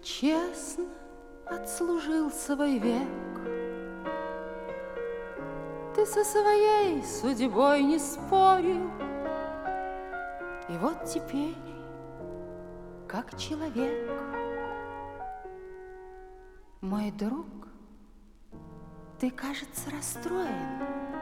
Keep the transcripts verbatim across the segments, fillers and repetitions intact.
честно отслужил свой век. Ты со своей судьбой не спорил, и вот теперь, как человек, мой друг, ты, кажется, расстроен.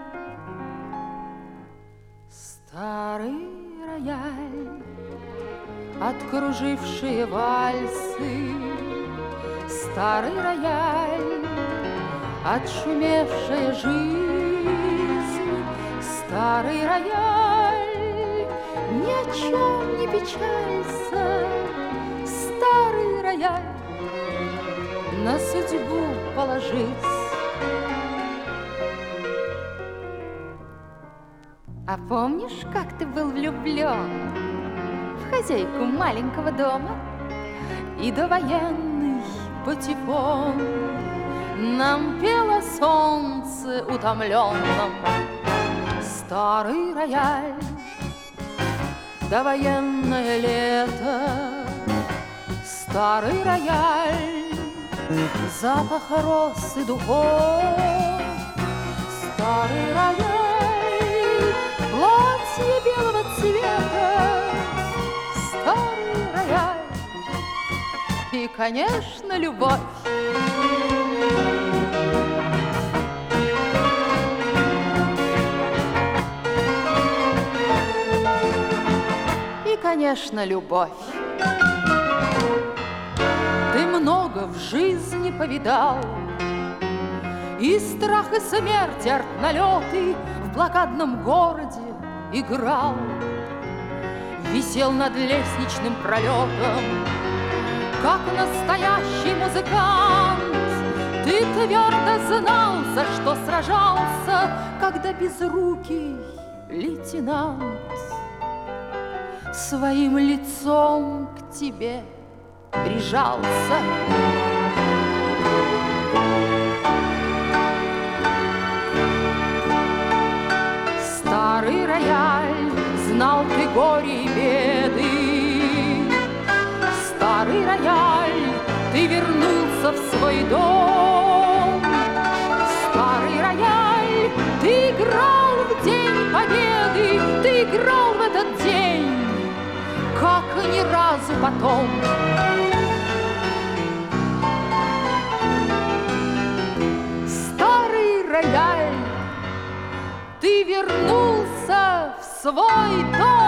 Старый рояль, откружившие вальсы, старый рояль, отшумевшая жизнь, старый рояль, ни о чем не печалься, старый рояль, на судьбу положись. А помнишь, как ты был влюблен в хозяйку маленького дома? И довоенный патефон нам пело солнце утомленном. Старый рояль, довоенное лето, старый рояль, запах роз и духов, старый рояль, платье белого цвета, старый рояль и, конечно, любовь. И, конечно, любовь. Ты много в жизни повидал, и страх, и смерть, артналеты в блокадном городе играл. Висел над лестничным пролетом, как настоящий музыкант. Ты твердо знал, за что сражался, когда безрукий лейтенант своим лицом к тебе прижался. Старый рояль, знал ты горе и беды, старый рояль, ты вернулся в свой дом. Старый рояль, ты играл в день победы, ты играл в этот день, как ни разу потом. Старый рояль, ты вернулся в свой дом.